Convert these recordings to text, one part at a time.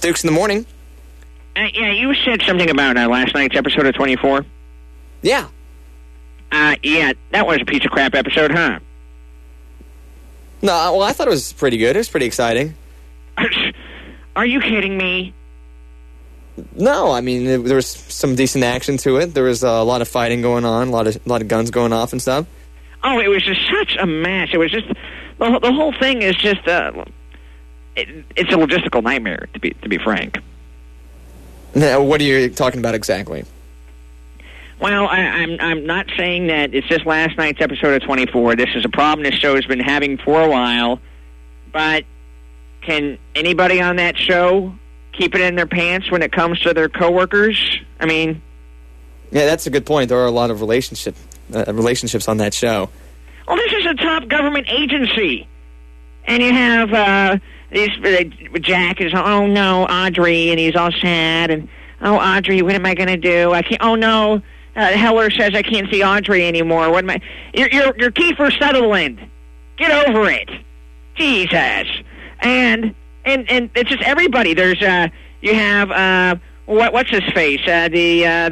Dukes in the morning. Yeah, you said something about last night's episode of 24. Yeah. Yeah, that was a piece of crap episode, huh? No, well, I thought it was pretty good. It was pretty exciting. Are you kidding me? No, I mean, there was some decent action to it. There was a lot of fighting going on, a lot of guns going off and stuff. Oh, it was just such a mess. It was just the whole thing is just it's a logistical nightmare, to be frank. Now, what are you talking about exactly? Well, I'm not saying that it's just last night's episode of 24. This is a problem this show has been having for a while. But can anybody on that show keep it in their pants when it comes to their coworkers? I mean... Yeah, that's a good point. There are a lot of relationships on that show. Well, this is a top government agency. And you have Jack is, oh, no, Audrey, and he's all sad. And, oh, Audrey, what am I going to do? I can't, oh, no, Heller says I can't see Audrey anymore. What am I... You're Kiefer Sutherland. Get over it. Jesus. And it's just everybody. There's you have what's his face? The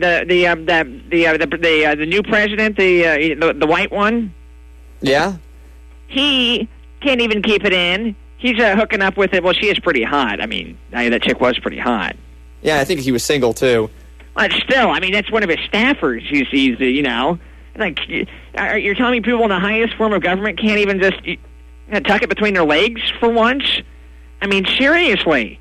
new president, the white one. Yeah. He can't even keep it in. He's hooking up with it. Well, she is pretty hot. I mean, that chick was pretty hot. Yeah, I think he was single too. But still, I mean, that's one of his staffers. He's you know, like you're telling me people in the highest form of government can't even just tuck it between their legs for once? I mean, seriously.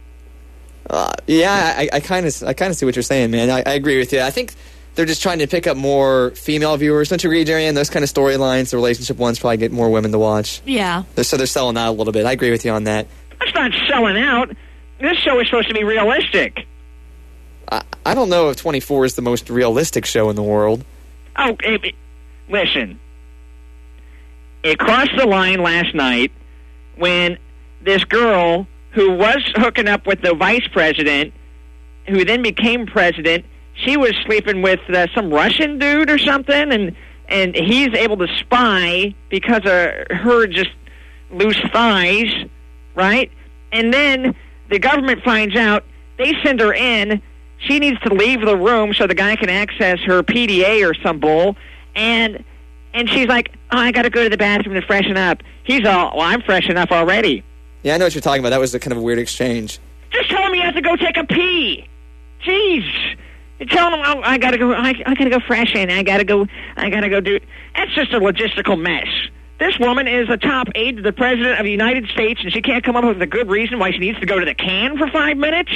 Yeah, I kind of see what you're saying, man. I agree with you. I think they're just trying to pick up more female viewers. Don't you agree, Jerry? And those kind of storylines, the relationship ones, probably get more women to watch. Yeah. So they're selling out a little bit. I agree with you on that. That's not selling out. This show is supposed to be realistic. I don't know if 24 is the most realistic show in the world. Oh, listen. It crossed the line last night when this girl who was hooking up with the vice president, who then became president, she was sleeping with some Russian dude or something, and he's able to spy because of her just loose thighs, right? And then the government finds out, they send her in, she needs to leave the room so the guy can access her PDA or some bull, and she's like, oh, I got to go to the bathroom to freshen up. He's all, well, I'm fresh enough already. Yeah, I know what you're talking about. That was a kind of a weird exchange. Just tell him he has to go take a pee. Jeez. You tell him, oh, I got to go freshen. I got to go do... That's just a logistical mess. This woman is a top aide to the President of the United States, and she can't come up with a good reason why she needs to go to the can for 5 minutes?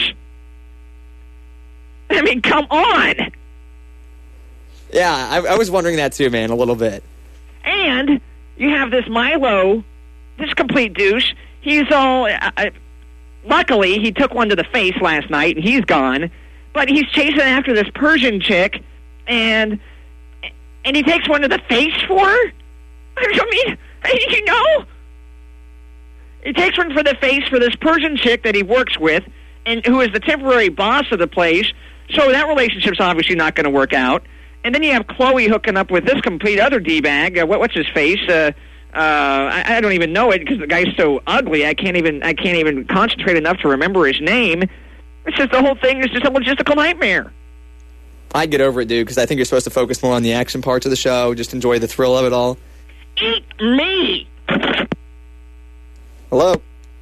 I mean, come on. Yeah, I was wondering that too, man, a little bit. And you have this Milo, this complete douche. He's all... luckily, he took one to the face last night, and he's gone. But he's chasing after this Persian chick, and he takes one to the face for her? I mean, you know? He takes one for the face for this Persian chick that he works with, and who is the temporary boss of the place. So that relationship's obviously not going to work out. And then you have Chloe hooking up with this complete other D-bag. What's his face? I don't even know it because the guy's so ugly. I can't even concentrate enough to remember his name. It's just the whole thing is just a logistical nightmare. I'd get over it, dude, because I think you're supposed to focus more on the action parts of the show. Just enjoy the thrill of it all. Eat me! Hello?